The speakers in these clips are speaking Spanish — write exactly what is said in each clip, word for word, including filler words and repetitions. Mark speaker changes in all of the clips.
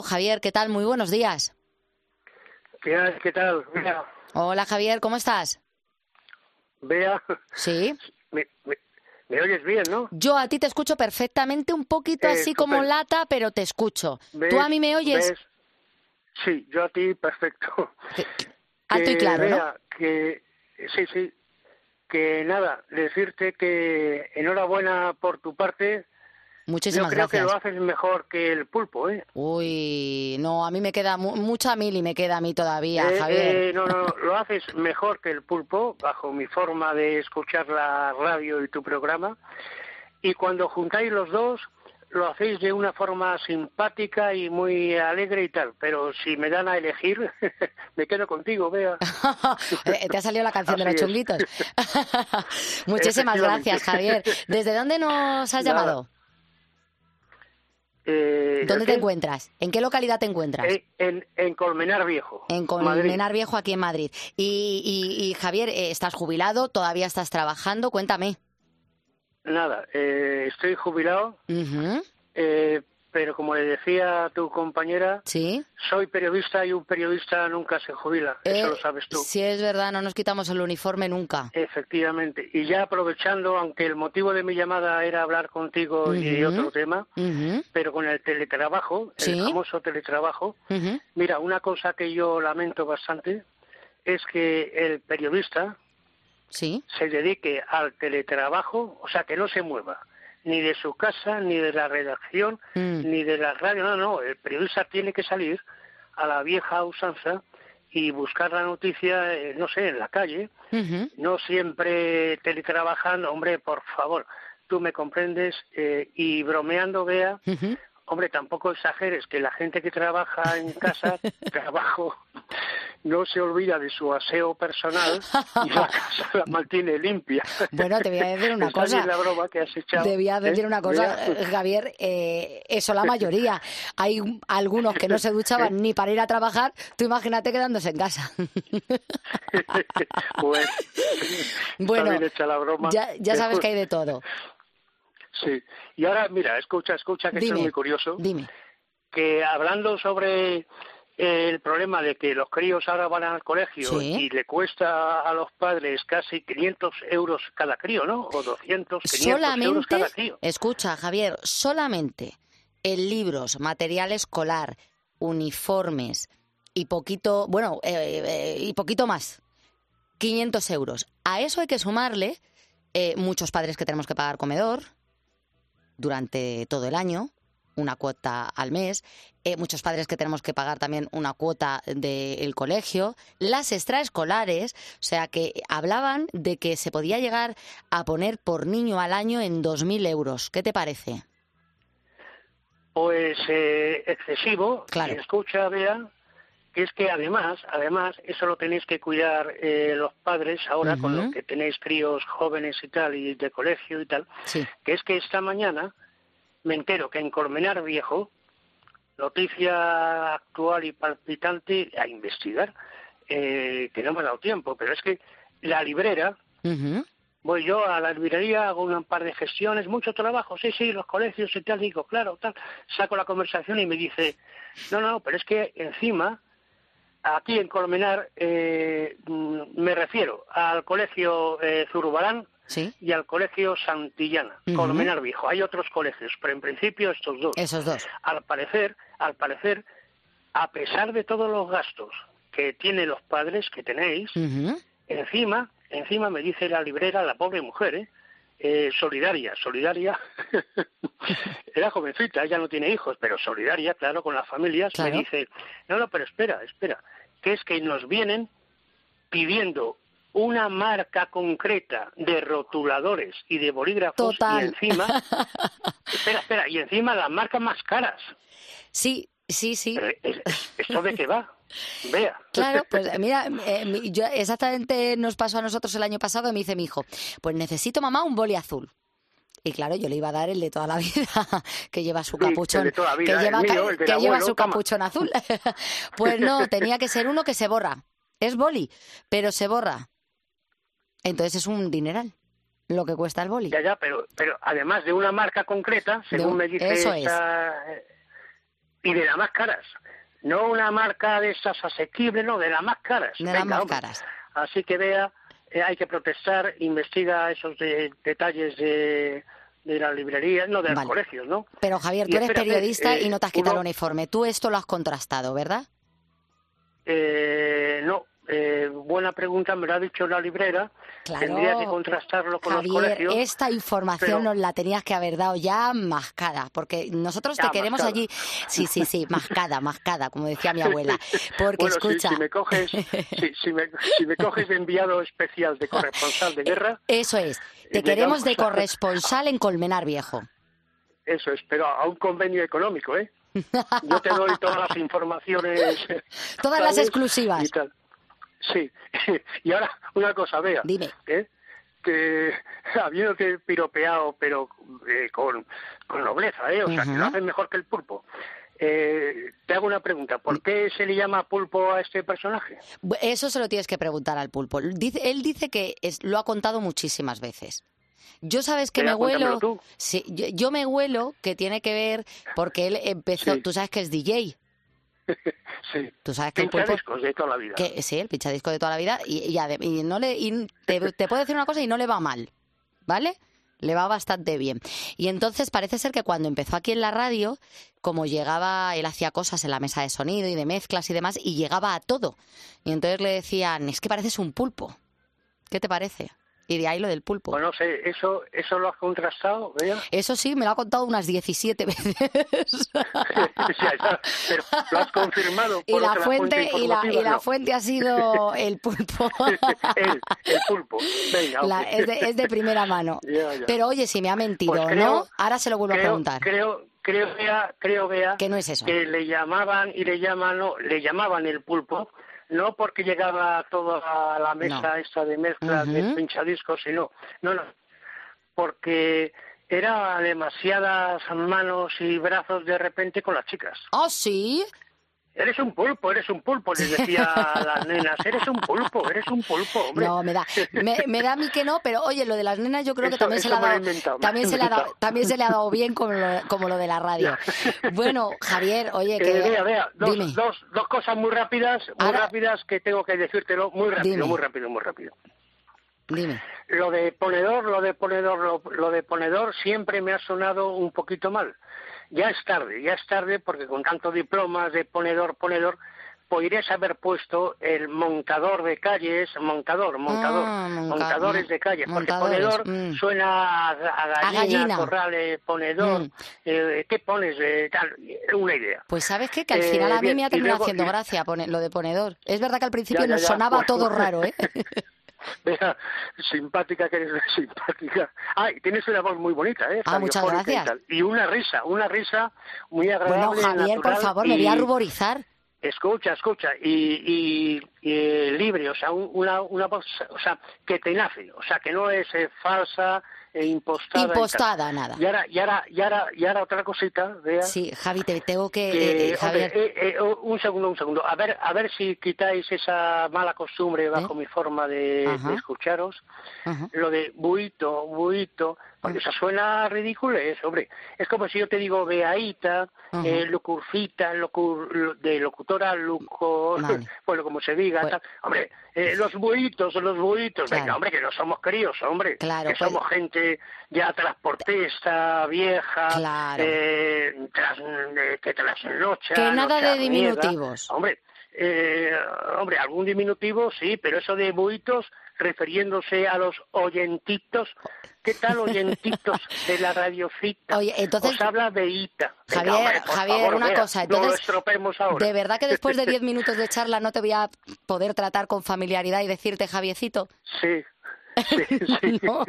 Speaker 1: Javier, ¿qué tal? Muy buenos días.
Speaker 2: ¿Qué, qué tal? Bea.
Speaker 1: Hola, Javier, ¿cómo estás?
Speaker 2: Bea.
Speaker 1: Sí.
Speaker 2: Me, me, me oyes bien, ¿no?
Speaker 1: Yo a ti te escucho perfectamente, un poquito
Speaker 2: Eh,
Speaker 1: así como
Speaker 2: estupendo.
Speaker 1: lata, pero te escucho.
Speaker 2: ¿Ves?
Speaker 1: ¿Tú a mí me oyes?
Speaker 2: ¿Ves? Sí, yo a ti perfecto.
Speaker 1: Que- Alto y
Speaker 2: Que
Speaker 1: claro, ¿no?
Speaker 2: Bea, que sí, sí, que nada, decirte que enhorabuena por tu parte. Yo
Speaker 1: Muchísimas
Speaker 2: creo que lo
Speaker 1: gracias.
Speaker 2: haces mejor que el pulpo, ¿eh?
Speaker 1: Uy, no, a mí me queda mu mucha mili, me queda a mí todavía,
Speaker 2: Eh,
Speaker 1: Javier.
Speaker 2: eh, no, no, no, lo haces mejor que el pulpo, bajo mi forma de escuchar la radio y tu programa. Y cuando juntáis los dos, lo hacéis de una forma simpática y muy alegre y tal. Pero si me dan a elegir, me quedo contigo, Bea.
Speaker 1: Eh, Te ha salido la canción de
Speaker 2: Así
Speaker 1: los
Speaker 2: es.
Speaker 1: chunguitos. Muchísimas
Speaker 2: Efectivamente.
Speaker 1: gracias, Javier. ¿Desde dónde nos has
Speaker 2: Nada.
Speaker 1: llamado?
Speaker 2: Eh, ¿el
Speaker 1: ¿Dónde te
Speaker 2: qué?
Speaker 1: encuentras? ¿En qué localidad te encuentras?
Speaker 2: En, en, en Colmenar Viejo,
Speaker 1: En
Speaker 2: Madrid.
Speaker 1: Colmenar Viejo, aquí en Madrid. Y, y- y, Javier, eh, ¿estás jubilado? ¿Todavía estás trabajando? Cuéntame.
Speaker 2: Nada, eh, estoy jubilado,
Speaker 1: Ujú.
Speaker 2: eh, pero como le decía a tu compañera,
Speaker 1: Sí.
Speaker 2: soy periodista y un periodista nunca se jubila, eso
Speaker 1: Eh,
Speaker 2: lo sabes tú.
Speaker 1: sí, es verdad, no nos quitamos el uniforme nunca.
Speaker 2: Efectivamente. Y ya aprovechando, aunque el motivo de mi llamada era hablar contigo y de
Speaker 1: Ujú,
Speaker 2: otro tema,
Speaker 1: ujú.
Speaker 2: pero con el teletrabajo, el
Speaker 1: Sí.
Speaker 2: famoso teletrabajo,
Speaker 1: Ujú.
Speaker 2: mira, una cosa que yo lamento bastante es que el periodista
Speaker 1: Sí.
Speaker 2: se dedique al teletrabajo, o sea, que no se mueva, ni de su casa, ni de la redacción,
Speaker 1: Mm.
Speaker 2: ni de la radio, no, no, el periodista tiene que salir a la vieja usanza y buscar la noticia, eh, no sé, en la calle,
Speaker 1: Ujú.
Speaker 2: no siempre teletrabajando, hombre, por favor, tú me comprendes, eh, y bromeando, Bea,
Speaker 1: Ujú.
Speaker 2: hombre, tampoco exageres, que la gente que trabaja en casa, trabajo, no se olvida de su aseo personal y la casa la mantiene limpia.
Speaker 1: Bueno, te voy a decir una
Speaker 2: Esa
Speaker 1: cosa.
Speaker 2: es la broma que has echado.
Speaker 1: Te voy a decir
Speaker 2: ¿eh?
Speaker 1: una
Speaker 2: Bea.
Speaker 1: cosa, eh, Javier, eh, eso la mayoría. Hay algunos que no se duchaban ni para ir a trabajar, tú imagínate quedándose en casa.
Speaker 2: Bueno, está
Speaker 1: Bueno,
Speaker 2: bien hecha la broma.
Speaker 1: ya, ya sabes que hay de todo.
Speaker 2: Sí. Y ahora, mira, escucha, escucha, que esto es muy
Speaker 1: Dime,
Speaker 2: curioso.
Speaker 1: dime.
Speaker 2: Que hablando sobre eh, el problema de que los críos ahora van al colegio
Speaker 1: Sí.
Speaker 2: y le cuesta a los padres casi quinientos euros cada crío, ¿no? O doscientos, quinientos euros
Speaker 1: Solamente,
Speaker 2: cada crío.
Speaker 1: escucha, Javier, solamente en libros, material escolar, uniformes y poquito, bueno, eh, eh, y poquito más, quinientos euros. A eso hay que sumarle eh, muchos padres que tenemos que pagar comedor durante todo el año, una cuota al mes, eh, muchos padres que tenemos que pagar también una cuota del colegio, las extraescolares, o sea que hablaban de que se podía llegar a poner por niño al año en dos mil euros. ¿Qué te parece?
Speaker 2: Pues eh, excesivo.
Speaker 1: Claro.
Speaker 2: Y escucha, Bea, que es que además, además, eso lo tenéis que cuidar eh, los padres ahora con los
Speaker 1: Ujú.
Speaker 2: que tenéis críos jóvenes y tal, y de colegio y tal,
Speaker 1: Sí.
Speaker 2: que es que esta mañana me entero que en Colmenar Viejo, noticia actual y palpitante a investigar, eh, que no me ha dado tiempo, pero es que la librera,
Speaker 1: Ujú.
Speaker 2: voy yo a la librería, hago un par de gestiones, mucho trabajo, sí, sí, los colegios y tal, digo, claro, tal, saco la conversación y me dice, no, no, pero es que encima, aquí en Colmenar, eh, mm, me refiero al colegio eh, Zurbarán
Speaker 1: Sí.
Speaker 2: y al colegio Santillana,
Speaker 1: Ujú.
Speaker 2: Colmenar Viejo. Hay otros colegios, pero en principio estos dos.
Speaker 1: Esos dos.
Speaker 2: Al parecer, al parecer, a pesar de todos los gastos que tienen los padres, que tenéis,
Speaker 1: Ujú.
Speaker 2: encima, encima me dice la librera, la pobre mujer, ¿eh? Eh, solidaria, solidaria, era jovencita, ella no tiene hijos, pero solidaria, claro, con las familias,
Speaker 1: Claro.
Speaker 2: me dice, no, no, pero espera, espera, que es que nos vienen pidiendo una marca concreta de rotuladores y de bolígrafos
Speaker 1: Total.
Speaker 2: y encima, espera, espera, y encima las marcas más caras.
Speaker 1: Sí, sí, sí.
Speaker 2: Pero, ¿es- es- ¿esto de qué va? Vea.
Speaker 1: Claro, pues mira, eh, mi- yo exactamente nos pasó a nosotros el año pasado y me dice mi hijo, pues necesito, mamá, un boli azul. Y claro, yo le iba a dar el de toda la vida, que lleva su
Speaker 2: Sí, el
Speaker 1: capuchón,
Speaker 2: de toda la vida,
Speaker 1: que lleva,
Speaker 2: el mío,
Speaker 1: ca-
Speaker 2: el del
Speaker 1: que lleva
Speaker 2: abuelo,
Speaker 1: su
Speaker 2: toma.
Speaker 1: capuchón azul. Pues no, tenía que ser uno que se borra. Es boli, pero se borra. Entonces es un dineral lo que cuesta el boli.
Speaker 2: Ya, ya, pero, pero además de una marca concreta, según
Speaker 1: un-
Speaker 2: me dice
Speaker 1: eso es.
Speaker 2: esta, y de las más caras. No una marca de esas asequibles, no, de las más caras.
Speaker 1: De
Speaker 2: Venga,
Speaker 1: las más
Speaker 2: hombre.
Speaker 1: caras.
Speaker 2: Así que vea, eh, hay que protestar, investiga esos de, detalles de, de las librerías, no, de
Speaker 1: Vale.
Speaker 2: los colegios, ¿no?
Speaker 1: Pero Javier,
Speaker 2: Y
Speaker 1: tú eres
Speaker 2: espérate,
Speaker 1: periodista
Speaker 2: eh,
Speaker 1: y no te has quitado
Speaker 2: uno-
Speaker 1: el uniforme. Tú esto lo has contrastado, ¿verdad?
Speaker 2: Eh, no, eh, buena pregunta, me lo ha dicho la librera.
Speaker 1: Claro.
Speaker 2: Tendría que contrastarlo con los
Speaker 1: Javier,
Speaker 2: colegios.
Speaker 1: esta información
Speaker 2: pero-
Speaker 1: nos la tenías que haber dado ya mascada, porque nosotros te
Speaker 2: Ya,
Speaker 1: queremos
Speaker 2: mascada.
Speaker 1: allí. Sí, sí, sí, mascada, mascada, como decía mi abuela. Porque
Speaker 2: Bueno, si-
Speaker 1: escucha.
Speaker 2: si, me coges, si, si me, si me coges de enviado especial de corresponsal de guerra,
Speaker 1: Eso es. Te
Speaker 2: llegamos
Speaker 1: queremos de
Speaker 2: a-
Speaker 1: corresponsal en Colmenar Viejo.
Speaker 2: eso es, pero a un convenio económico, ¿eh? Yo te doy todas las informaciones.
Speaker 1: Todas las
Speaker 2: ¿sabes?
Speaker 1: exclusivas.
Speaker 2: Y tal. Sí. Y ahora, una cosa, vea.
Speaker 1: Dime.
Speaker 2: ¿eh? Que habiéndote piropeado, pero eh, con, con nobleza, ¿eh? O sea, que
Speaker 1: Ujú.
Speaker 2: lo hacen mejor que el pulpo. Eh, te hago una pregunta. ¿Por qué se le llama pulpo a este personaje?
Speaker 1: Bu- Eso se lo tienes que preguntar al pulpo. Dice, él dice que es- lo ha contado muchísimas veces. Yo sabes que
Speaker 2: Venga,
Speaker 1: me huelo,
Speaker 2: cuéntamelo tú.
Speaker 1: sí, yo, yo me huelo que tiene que ver porque él empezó,
Speaker 2: Sí.
Speaker 1: tú sabes que es D J,
Speaker 2: Sí.
Speaker 1: tú sabes que el pulpo,
Speaker 2: Pinchadiscos de toda la vida.
Speaker 1: que sí, el pinchadisco de toda la vida y, y, ade- y no le, y te, te puedo decir una cosa y no le va mal, ¿vale? Le va bastante bien. Y entonces parece ser que cuando empezó aquí en la radio, como llegaba, él hacía cosas en la mesa de sonido y de mezclas y demás, y llegaba a todo. Y entonces le decían, es que pareces un pulpo. ¿Qué te parece? Y de ahí lo del pulpo.
Speaker 2: Pues no sé, ¿eso, eso lo has contrastado, vea?
Speaker 1: Eso sí, me lo ha contado unas diecisiete veces.
Speaker 2: Ya, ya, pero lo has confirmado
Speaker 1: y,
Speaker 2: por
Speaker 1: la
Speaker 2: otra
Speaker 1: fuente, y, la,
Speaker 2: informativa,
Speaker 1: y la
Speaker 2: no.
Speaker 1: fuente ha sido el pulpo.
Speaker 2: el, el pulpo. Venga,
Speaker 1: La-
Speaker 2: ok.
Speaker 1: es, de, es de primera mano.
Speaker 2: Ya, ya.
Speaker 1: Pero oye, si me ha mentido,
Speaker 2: Pues creo-
Speaker 1: ¿no? Ahora se lo vuelvo
Speaker 2: creo,
Speaker 1: a preguntar.
Speaker 2: Creo, creo, vea, creo, vea,
Speaker 1: Que no es eso.
Speaker 2: que le llamaban y le llaman, no, le llamaban el pulpo, no porque llegaba toda la mesa
Speaker 1: No.
Speaker 2: esta de mezclas
Speaker 1: Ujú.
Speaker 2: de pinchadiscos, sino, no, no, porque era demasiadas manos y brazos de repente con las chicas.
Speaker 1: ¿Oh, sí?
Speaker 2: Eres un pulpo, eres un pulpo, les decía a las nenas, eres un pulpo, eres un pulpo, hombre.
Speaker 1: No, me da, me, me da a mí que no, pero oye, lo de las nenas yo creo que
Speaker 2: Eso-
Speaker 1: también se
Speaker 2: eso
Speaker 1: le ha
Speaker 2: me lo he
Speaker 1: dado,
Speaker 2: inventado, me
Speaker 1: también
Speaker 2: lo he
Speaker 1: se le ha dado,
Speaker 2: inventado.
Speaker 1: también se le ha dado bien como lo, como lo de la radio. Bueno, Javier, oye, que
Speaker 2: Eh, vea, vea, dos,
Speaker 1: dime.
Speaker 2: dos, dos cosas muy rápidas, muy
Speaker 1: Ahora-
Speaker 2: rápidas que tengo que decírtelo, muy rápido,
Speaker 1: Dime.
Speaker 2: muy rápido, muy rápido.
Speaker 1: Dime.
Speaker 2: Lo de ponedor, lo de ponedor, lo, lo de ponedor siempre me ha sonado un poquito mal. Ya es tarde, ya es tarde porque con tantos diplomas de ponedor, ponedor, podrías haber puesto el montador de calles, montador, montador,
Speaker 1: Ah, monca-
Speaker 2: montadores de calles, porque
Speaker 1: montadores,
Speaker 2: ponedor
Speaker 1: mm.
Speaker 2: suena a, a gallina,
Speaker 1: gallina.
Speaker 2: corral, eh, ponedor,
Speaker 1: Mm.
Speaker 2: eh, ¿qué pones? Eh, tal, una idea.
Speaker 1: Pues sabes qué, que al
Speaker 2: Eh,
Speaker 1: final a mí
Speaker 2: bien,
Speaker 1: me ha
Speaker 2: y
Speaker 1: terminado
Speaker 2: luego-
Speaker 1: haciendo
Speaker 2: y-
Speaker 1: gracia pone- lo de ponedor. Es verdad que al principio
Speaker 2: Ya, ya,
Speaker 1: nos
Speaker 2: ya,
Speaker 1: sonaba
Speaker 2: pues-
Speaker 1: todo raro, ¿eh?
Speaker 2: Vea, simpática que eres, simpática. Ah, y tienes una voz muy bonita, ¿eh?
Speaker 1: Ah, muchas
Speaker 2: Radiofónica y
Speaker 1: gracias.
Speaker 2: tal. Y una risa, una risa muy
Speaker 1: Bueno,
Speaker 2: agradable,
Speaker 1: Javier, por
Speaker 2: natural
Speaker 1: favor, me voy a
Speaker 2: y-
Speaker 1: ruborizar.
Speaker 2: Escucha, escucha, y, y, y, eh, libre, o sea, un- una, una voz, o sea, que te nace, o sea, que no es eh, falsa, e impostada. y tal.
Speaker 1: Impostada, nada.
Speaker 2: Y ahora, y ahora, y ahora, y ahora otra cosita, vea.
Speaker 1: Sí, Javi, te tengo que...
Speaker 2: que,
Speaker 1: eh, eh, Javier,
Speaker 2: hombre, eh, eh, un segundo, un segundo. A ver, a ver si quitáis esa mala costumbre bajo
Speaker 1: ¿Eh?
Speaker 2: mi forma de,
Speaker 1: Ajá.
Speaker 2: de escucharos.
Speaker 1: Ajá.
Speaker 2: Lo de buito, buito, porque eso suena ridículo, es, hombre. Es como si yo te digo beaíta,
Speaker 1: Ajá.
Speaker 2: eh, lucurcita, locur, lo- de locutora, luco,
Speaker 1: Vale.
Speaker 2: bueno, como se diga,
Speaker 1: Pues-
Speaker 2: tal. Hombre, eh, los buitos, los buitos,
Speaker 1: Claro.
Speaker 2: venga, hombre, que no somos críos, hombre.
Speaker 1: Claro,
Speaker 2: que
Speaker 1: pues-
Speaker 2: somos gente ya transportista, vieja,
Speaker 1: Claro.
Speaker 2: eh, tras, eh, que trasnocha.
Speaker 1: Que nada de
Speaker 2: nochearniega.
Speaker 1: diminutivos.
Speaker 2: Hombre, eh, hombre, algún diminutivo sí, pero eso de buitos refiriéndose a los oyentitos. ¿Qué tal oyentitos de la radiocita?
Speaker 1: Oye, entonces-
Speaker 2: Os habla de Ita. Venga,
Speaker 1: Javier,
Speaker 2: hombre, por
Speaker 1: Javier,
Speaker 2: favor,
Speaker 1: una
Speaker 2: vea,
Speaker 1: cosa,
Speaker 2: no lo
Speaker 1: entonces,
Speaker 2: estropeemos ahora.
Speaker 1: ¿de verdad que después de diez minutos de charla no te voy a poder tratar con familiaridad y decirte Javiecito?
Speaker 2: Sí. Sí, sí.
Speaker 1: No.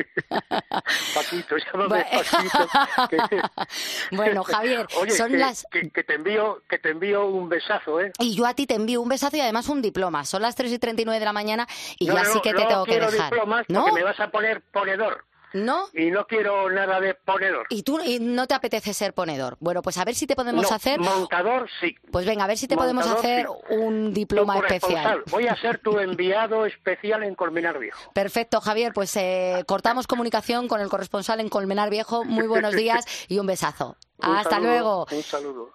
Speaker 2: Paquito, llámame
Speaker 1: Bueno.
Speaker 2: Paquito. que-
Speaker 1: Bueno, Javier,
Speaker 2: Oye,
Speaker 1: son
Speaker 2: que,
Speaker 1: las...
Speaker 2: que, que te envío, que te envío un besazo, ¿eh?
Speaker 1: Y yo a ti te envío un besazo y además un diploma. Son las tres y treinta y nueve de la mañana y
Speaker 2: No,
Speaker 1: ya
Speaker 2: no,
Speaker 1: sí que te
Speaker 2: no
Speaker 1: tengo que
Speaker 2: quiero
Speaker 1: dejar.
Speaker 2: diplomas
Speaker 1: ¿No?
Speaker 2: porque me vas a poner ponedor.
Speaker 1: ¿No?
Speaker 2: Y no quiero nada de ponedor.
Speaker 1: ¿Y tú y no te apetece ser ponedor? Bueno, pues a ver si te podemos
Speaker 2: No,
Speaker 1: hacer...
Speaker 2: montador sí.
Speaker 1: Pues venga, a ver si te podemos
Speaker 2: Montador,
Speaker 1: hacer
Speaker 2: sí.
Speaker 1: un
Speaker 2: Tu
Speaker 1: diploma especial.
Speaker 2: corresponsal. Voy a ser tu enviado especial en Colmenar Viejo.
Speaker 1: Perfecto, Javier, pues eh, cortamos comunicación con el corresponsal en Colmenar Viejo. Muy buenos días y un besazo.
Speaker 2: Un
Speaker 1: Hasta
Speaker 2: saludo,
Speaker 1: luego.
Speaker 2: Un saludo.